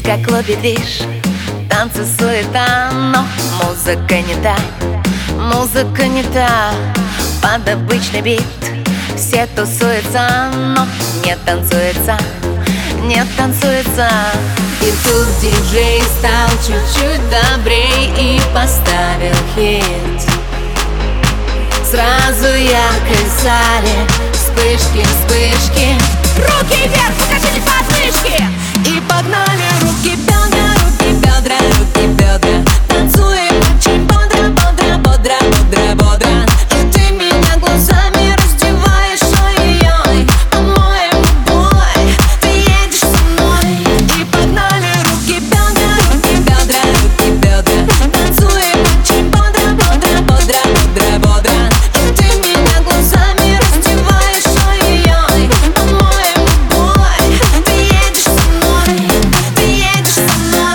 как клубе движ, танцы, суета, но музыка не та, музыка не та. Под обычный бит все тусуются, но не танцуется, не танцуется. И тут диджей стал чуть-чуть добрей и поставил хит. Сразу яркость в зале, вспышки, вспышки. Руки вверх, покажите подмышки. И погнали руки, бедра, руки, бедра, руки, бедра. Танцуем очень бодро, бодро, бодро, бодро, бодро. И ты меня глазами раздеваешь, ой-ой-ой. По-моему, бой, ты едешь со мной. И погнали руки, бедра, руки, бедра, руки, бедра. Танцуем очень бодро, бодро, бодро, бодро, бодро. И ты меня глазами раздеваешь, ой-ой-ой. По-моему, бой, ты едешь со мной. Ты едешь со мной.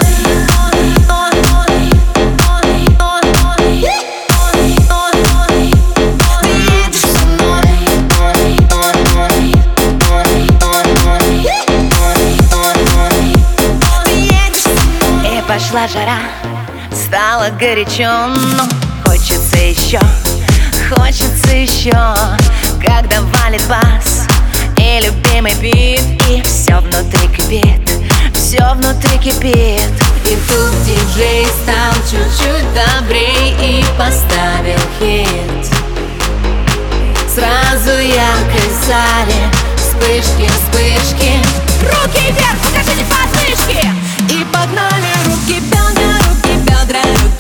И пошла жара, стало горячо, но хочется еще, хочется еще. Когда валит бас и любимый бит, и все внутри кипит, все внутри кипит. И тут диджей стал чуть-чуть добрей и поставил хит. Сразу яркость в зале, вспышки, вспышки. Руки вверх, покажите подмышки. И погнали руки, бедра, руки, бедра, руки.